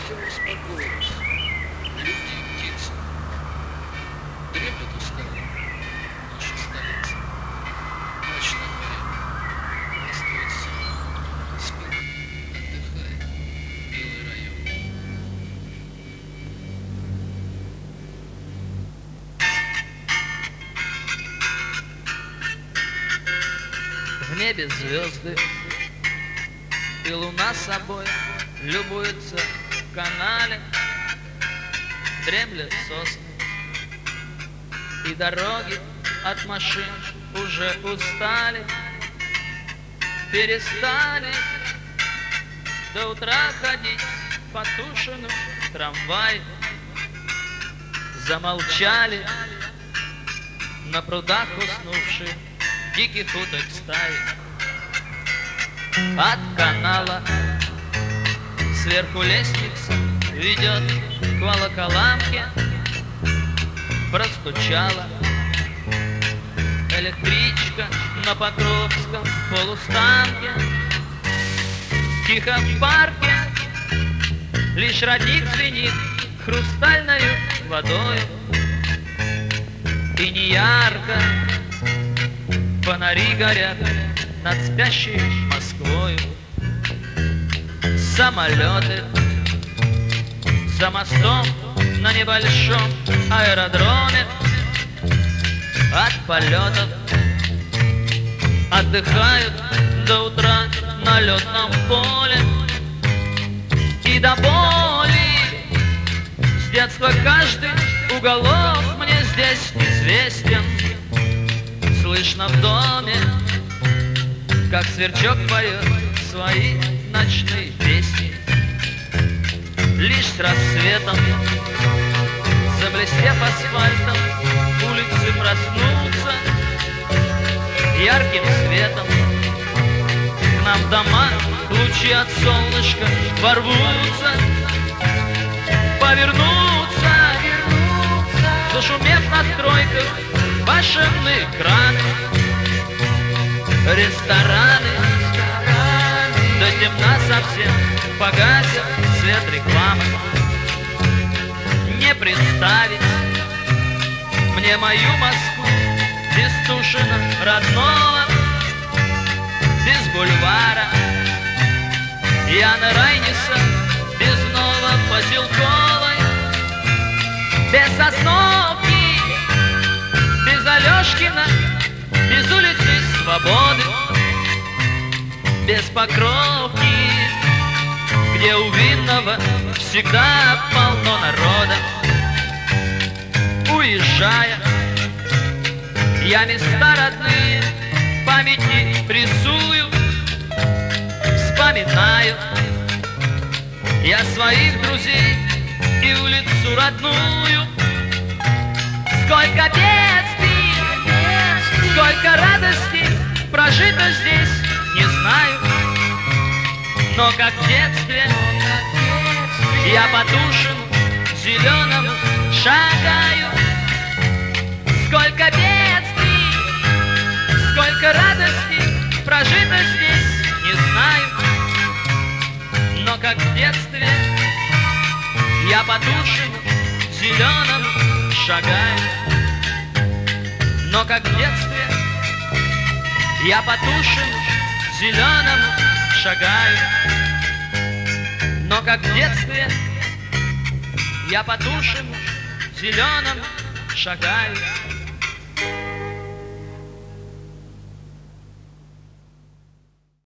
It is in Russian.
все успокоилось. Люди и птицы дремлют устало. Наша столица, ночь на дворе, раздвоит сон, спит, отдыхает белый район. В небе звезды, и луна собой любуется в канале. Дремлет сосны, и дороги от машин уже устали. Перестали до утра ходить по Тушину трамвай. Замолчали на прудах уснувшие диких уток стаи. От канала сверху лестница ведет к Волоколамке. Простучала электричка на Покровском полустанке. Тихо в парке лишь родник звенит хрустальною водою. И неярко фонари горят над спящей Москвою. Самолеты за мостом на небольшом аэродроме. От полетов отдыхают до утра на летном поле. И до боли с детства каждый уголок мне здесь известен. Слышно в доме, как сверчок поет свои ночные песни. Лишь с рассветом, заблестев асфальтом, улицы проснутся ярким светом. К нам в дома лучи от солнышка ворвутся, повернутся, зашумев на стройках башенный кран. Рестораны до темна совсем погасят свет рекламы. Не представить мне мою Москву без Тушина родного, без бульвара Яна Райниса, без Новопоселковой, без Сосновки, без Алешкина, без улицы Свободы, без Покровки, где у Винного всегда полно народа. Уезжая, я места родные в памяти рисую, вспоминаю я своих друзей и улицу родную. Сколько бедствий, сколько радостей прожито здесь, не знаю. Но как в детстве я по Тушину зеленому шагаю. Сколько бедствий, сколько радостей прожито здесь, не знаю. Но как в детстве я по Тушину зеленому шагаю. Но как в детстве я по Тушину зеленому шагаю. Но как в детстве я по Тушину зеленому шагаю.